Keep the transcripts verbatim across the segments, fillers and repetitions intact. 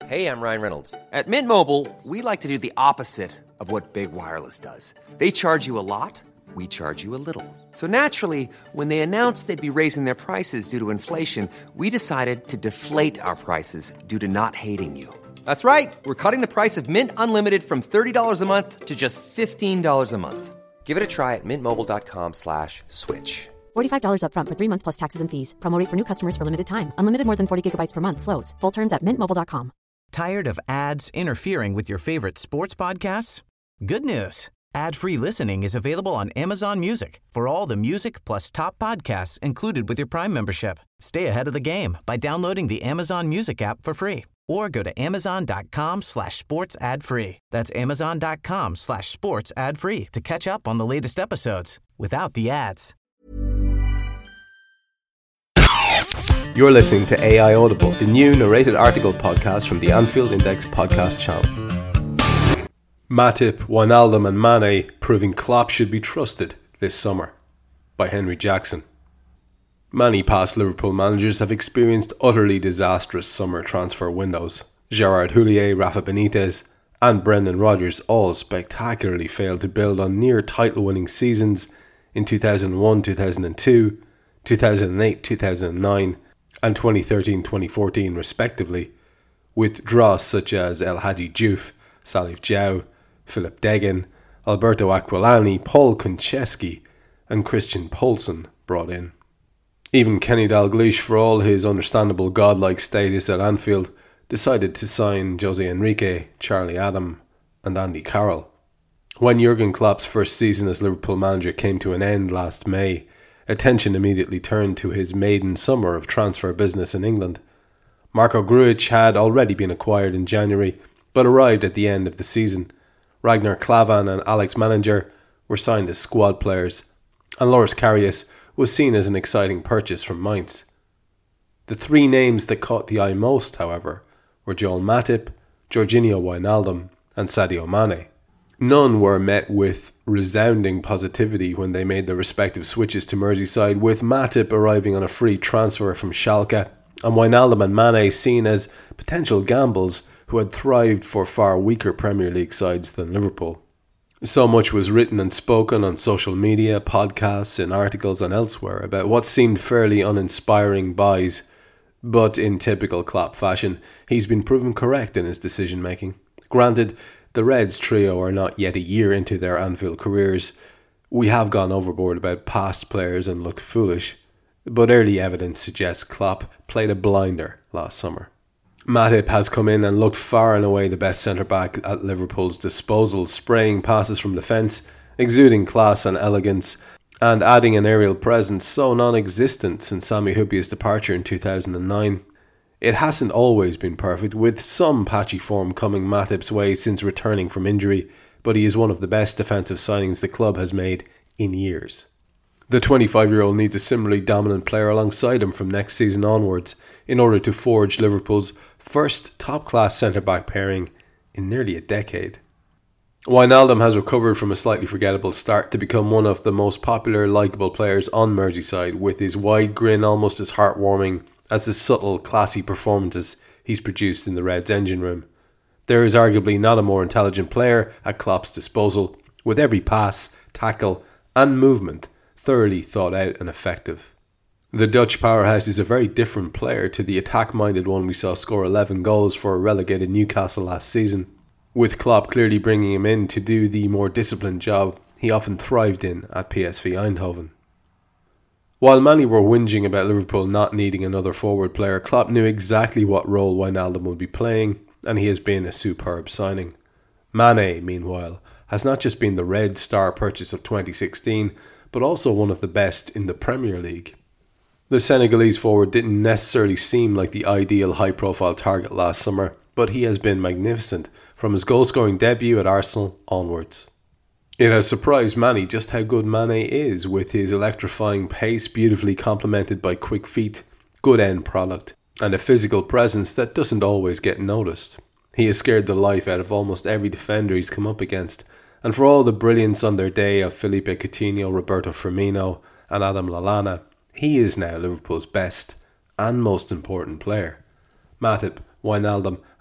Hey, I'm Ryan Reynolds. At Mint Mobile, we like to do the opposite of what Big Wireless does. They charge you a lot, we charge you a little. So naturally, when they announced they'd be raising their prices due to inflation, we decided to deflate our prices due to not hating you. That's right. We're cutting the price of Mint Unlimited from thirty dollars a month to just fifteen dollars a month. Give it a try at mintmobile.com slash switch. forty-five dollars up front for three months plus taxes and fees. Promo rate for new customers for limited time. Unlimited more than forty gigabytes per month slows. Full terms at mint mobile dot com. Tired of ads interfering with your favorite sports podcasts? Good news. Ad-free listening is available on Amazon Music for all the music plus top podcasts included with your Prime membership. Stay ahead of the game by downloading the Amazon Music app for free or go to amazon.com slash sports ad free. That's amazon.com slash sports ad free to catch up on the latest episodes without the ads. You're listening to A I Audible, the new narrated article podcast from the Anfield Index podcast channel. Matip, Wijnaldum and Mane proving Klopp should be trusted this summer, by Henry Jackson. Many past Liverpool managers have experienced utterly disastrous summer transfer windows. Gerard Houllier, Rafa Benitez and Brendan Rodgers all spectacularly failed to build on near title-winning seasons in two thousand one two thousand two, two thousand eight two thousand nine and twenty thirteen twenty fourteen respectively, with dross such as El Hadji Diouf, Salif Diao, Philip Deggan, Alberto Aquilani, Paul Konchesky and Christian Poulsen brought in. Even Kenny Dalglish, for all his understandable godlike status at Anfield, decided to sign Jose Enrique, Charlie Adam and Andy Carroll. When Jurgen Klopp's first season as Liverpool manager came to an end last May, attention immediately turned to his maiden summer of transfer business in England. Marco Grujic had already been acquired in January, but arrived at the end of the season. Ragnar Klavan and Alex Manninger were signed as squad players, and Loris Karius was seen as an exciting purchase from Mainz. The three names that caught the eye most, however, were Joel Matip, Georginio Wijnaldum and Sadio Mane. None were met with resounding positivity when they made their respective switches to Merseyside, with Matip arriving on a free transfer from Schalke and Wijnaldum and Mane seen as potential gambles who had thrived for far weaker Premier League sides than Liverpool. So much was written and spoken on social media, podcasts, in articles and elsewhere about what seemed fairly uninspiring buys, but in typical Klopp fashion, he's been proven correct in his decision making. Granted, the Reds trio are not yet a year into their Anfield careers. We have gone overboard about past players and looked foolish, but early evidence suggests Klopp played a blinder last summer. Matip has come in and looked far and away the best centre-back at Liverpool's disposal, spraying passes from the fence, exuding class and elegance, and adding an aerial presence so non-existent since Sami Hyypiä's departure in two thousand nine. It hasn't always been perfect, with some patchy form coming Matip's way since returning from injury, but he is one of the best defensive signings the club has made in years. The twenty-five-year-old needs a similarly dominant player alongside him from next season onwards in order to forge Liverpool's first top-class centre-back pairing in nearly a decade. Wijnaldum has recovered from a slightly forgettable start to become one of the most popular, likeable players on Merseyside, with his wide grin almost as heartwarming as the subtle, classy performances he's produced in the Reds' engine room. There is arguably not a more intelligent player at Klopp's disposal, with every pass, tackle and movement thoroughly thought out and effective. The Dutch powerhouse is a very different player to the attack-minded one we saw score eleven goals for relegated Newcastle last season, with Klopp clearly bringing him in to do the more disciplined job he often thrived in at P S V Eindhoven. While many were whinging about Liverpool not needing another forward player, Klopp knew exactly what role Wijnaldum would be playing, and he has been a superb signing. Mane, meanwhile, has not just been the Red star purchase of twenty sixteen, but also one of the best in the Premier League. The Senegalese forward didn't necessarily seem like the ideal high-profile target last summer, but he has been magnificent from his goal-scoring debut at Arsenal onwards. It has surprised many just how good Mane is, with his electrifying pace beautifully complemented by quick feet, good end product, and a physical presence that doesn't always get noticed. He has scared the life out of almost every defender he's come up against, and for all the brilliance on their day of Felipe Coutinho, Roberto Firmino and Adam Lallana, he is now Liverpool's best and most important player. Matip, Wijnaldum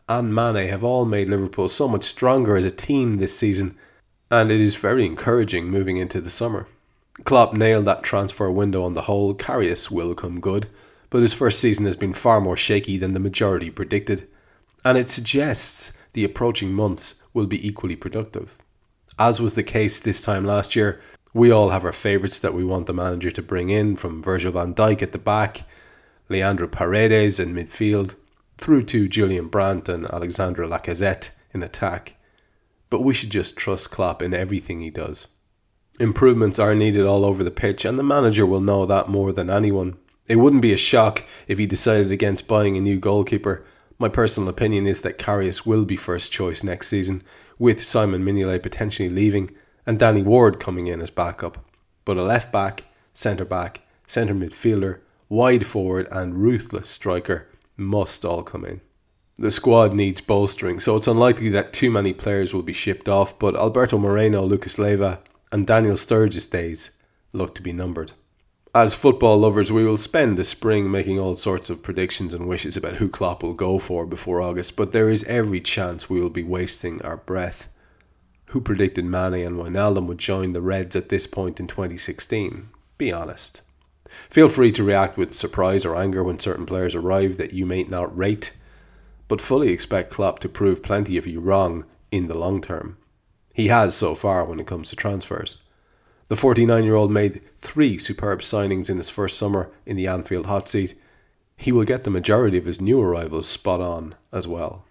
and Mane have all made Liverpool so much stronger as a team this season, and it is very encouraging moving into the summer. Klopp nailed that transfer window on the whole. Karius will come good, but his first season has been far more shaky than the majority predicted, and it suggests the approaching months will be equally productive. As was the case this time last year, we all have our favourites that we want the manager to bring in, from Virgil van Dijk at the back, Leandro Paredes in midfield, through to Julian Brandt and Alexandre Lacazette in attack. But we should just trust Klopp in everything he does. Improvements are needed all over the pitch, and the manager will know that more than anyone. It wouldn't be a shock if he decided against buying a new goalkeeper. My personal opinion is that Karius will be first choice next season, with Simon Mignolet potentially leaving and Danny Ward coming in as backup. But a left back, centre back, centre midfielder, wide forward and ruthless striker must all come in. The squad needs bolstering, so it's unlikely that too many players will be shipped off, but Alberto Moreno, Lucas Leiva and Daniel Sturridge's days look to be numbered. As football lovers, we will spend the spring making all sorts of predictions and wishes about who Klopp will go for before August, but there is every chance we will be wasting our breath. Who predicted Mane and Wijnaldum would join the Reds at this point in twenty sixteen? Be honest. Feel free to react with surprise or anger when certain players arrive that you may not rate, but fully expect Klopp to prove plenty of you wrong in the long term. He has so far when it comes to transfers. The forty-nine-year-old made three superb signings in his first summer in the Anfield hot seat. He will get the majority of his new arrivals spot on as well.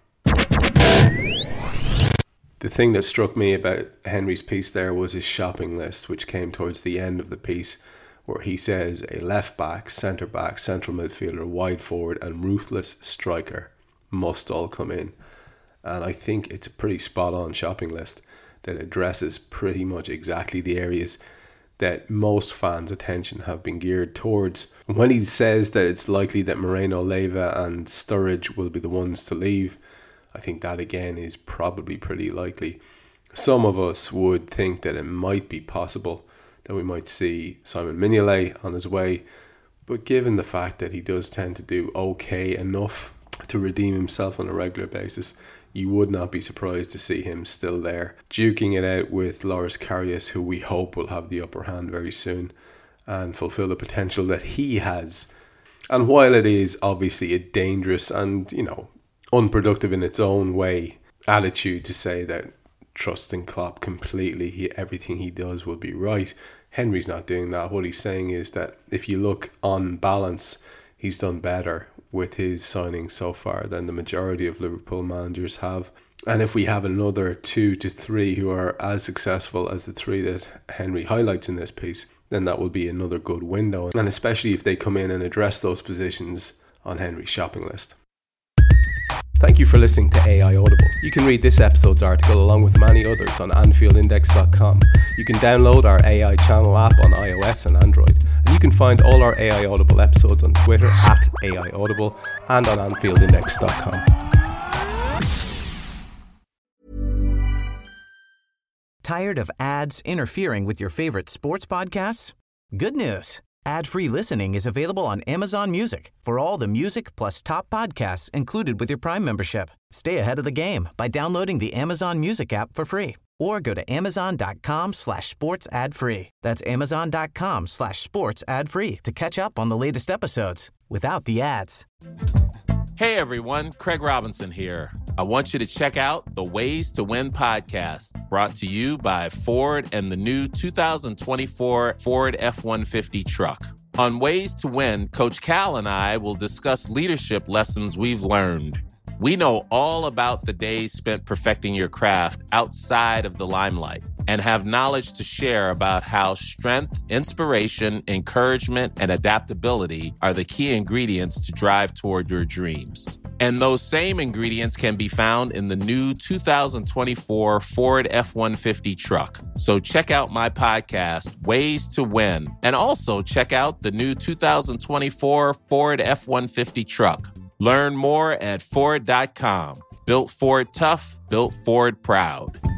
The thing that struck me about Henry's piece there was his shopping list, which came towards the end of the piece, where he says a left back, centre back, central midfielder, wide forward and ruthless striker must all come in. And I think it's a pretty spot on shopping list that addresses pretty much exactly the areas that most fans' attention have been geared towards. When he says that it's likely that Moreno, Leiva and Sturridge will be the ones to leave, I think that again is probably pretty likely. Some of us would think that it might be possible that we might see Simon Mignolet on his way, but given the fact that he does tend to do okay enough to redeem himself on a regular basis, you would not be surprised to see him still there, duking it out with Loris Karius, who we hope will have the upper hand very soon and fulfill the potential that he has. And while it is obviously a dangerous and, you know, unproductive in its own way attitude to say that trusting Klopp completely, he, everything he does will be right, Henry's not doing that. What he's saying is that if you look on balance, he's done better with his signings so far than the majority of Liverpool managers have. And if we have another two to three who are as successful as the three that Henry highlights in this piece, then that will be another good window. And especially if they come in and address those positions on Henry's shopping list. Thank you for listening to A I Audible. You can read this episode's article along with many others on Anfield Index dot com. You can download our A I channel app on iOS and Android. And you can find all our A I Audible episodes on Twitter at A I Audible and on Anfield Index dot com. Tired of ads interfering with your favorite sports podcasts? Good news. Ad-free listening is available on Amazon Music for all the music plus top podcasts included with your Prime membership. Stay ahead of the game by downloading the Amazon Music app for free or go to amazon.com slash sports ad free. That's amazon.com slash sports ad free to catch up on the latest episodes without the ads. Hey everyone, Craig Robinson here. I want you to check out the Ways to Win podcast, brought to you by Ford and the new two thousand twenty-four Ford F one fifty truck. On Ways to Win, Coach Cal and I will discuss leadership lessons we've learned. We know all about the days spent perfecting your craft outside of the limelight and have knowledge to share about how strength, inspiration, encouragement, and adaptability are the key ingredients to drive toward your dreams. And those same ingredients can be found in the new two thousand twenty-four Ford F one fifty truck. So check out my podcast, Ways to Win, and also check out the new two thousand twenty-four Ford F one fifty truck. Learn more at Ford dot com. Built Ford tough, built Ford proud.